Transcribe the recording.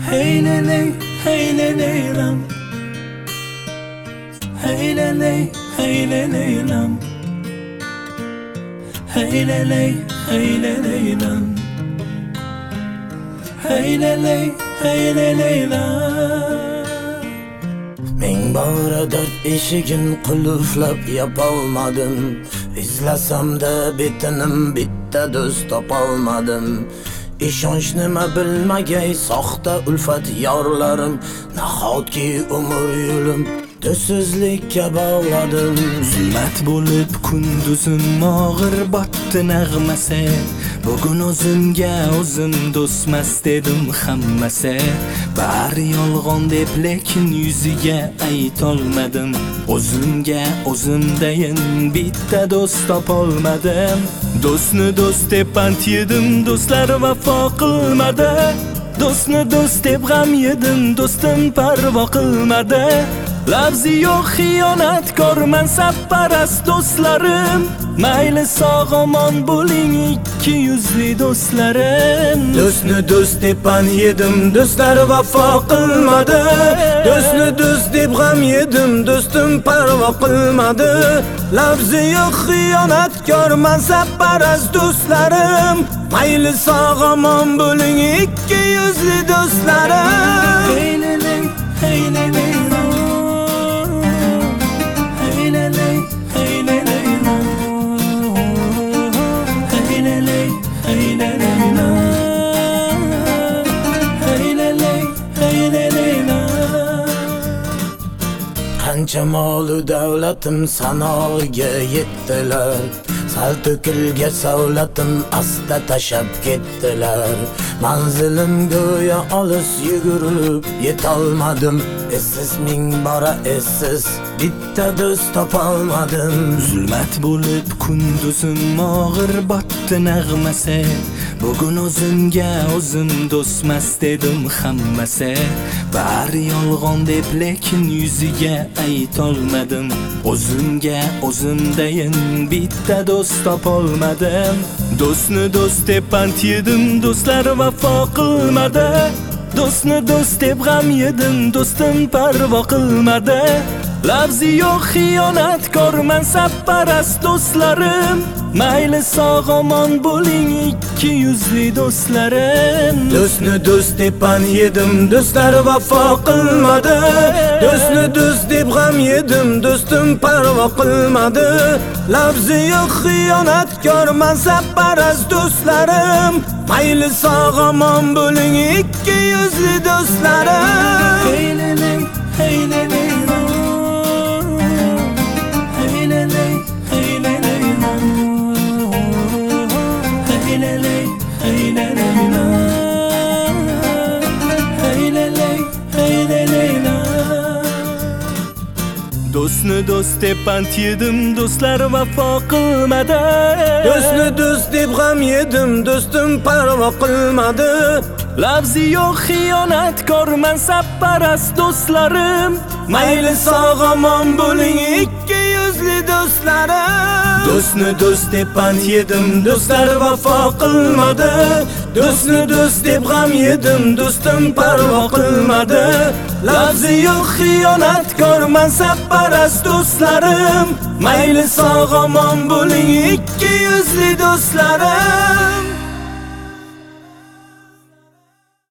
Hey leley, hey leleylam. Hey leley, hey leleylam. Hey leley, hey leleylam. Hey leley, hey leleylam. Ming bora dört eshigin qulflab yapolmadim. İzlasam da bitinim bitta do'st topolmadim. İshonch nima bilmagay soxta ulfat yorlarim. Nahotki umr yo'lim do'stsizlikka bog'ladim. Zulmat bo'lib kunduzim og'ir botdi nag'masi. Bugun o'zimga o'zim do'stmas dedim hammasi. Bari yolg'on deb lekin yuziga aytolmadim. O'zimga o'zimdayin bitta do'st topolmadim. Do'stni do'st deb pand yedim, do'stlar vafo qilmadi. Do'stni do'st deb g'am yedim, do'stim parvo qilmadi. Lafzi yo'q xiyonatkor mansabparast do'stlarim. Mayli sog' omon bo'ling ikki yuzli do'stlarim. Do'stni do'st deb pand yedim, do'stlar vafo qilmadi. Do'stni do'st deb g'am yedim, do'stim parvo qilmadi. Lafzi yo'q xiyonatkor mansabparast do'stlarim. Mayli sog' omon bo'ling ikki yuzli do'stlarim. Hey leley, hey leley. Qancha molu davlatim sanoga yetdilar. Sal to'kilga savlatim asta tashab ketdilar. Manzilim go'yo olis yugurib yetolmadim. Essiz ming bora essiz bitta do'st topolmadim. Zulmat bo'lib kunduzim og'ir botdi nag'masi. Bugun o'zimga o'zim do'stmas dedim hammasi. Bari yolg'on deb lekin yuziga aytolmadim. O'zimga o'zimdayin bitta do'st topolmadim. Do'stni do'st deb pand yedim, do'stlar vafo qilmadi. Do'stni do'st deb g'am yedim, do'stim parvo qilmadi. Lafzi yo'q xiyonatkor mansabparast do'stlarim. Mayli sog' omon bo'ling ikki yuzli do'stlarim. Do'stni do'st deb pand yedim, do'stlar vafo qilmadi. Do'stni do'st deb g'am yedim, do'stim parvo qilmadi. Lafzi yo'q xiyonatkor mansabparast do'stlarim. Mayli sog' omon bo'ling ikki yuzli do'stlarim. Hey leley, hey leley. Do'stni do'st deb pand yedim, do'stlar vafo qilmadi. Do'stni do'st deb g'am yedim, do'stim parvo qilmadi. Lafzi yo'q xiyonatkor mansabparast do'stlarim. Mayli sog' omon bo'ling ikki yuzli do'stlarim. Do'stni do'st deb pand yedim, do'stlar vafo qilmadi. Do'stni do'st deb g'am yedim, do'stim parvo qilmadi. Lafzi yo'q xiyonatkor mansabparast do'stlarim. Mayli sog' omon bo'ling ikki yuzli do'stlarim.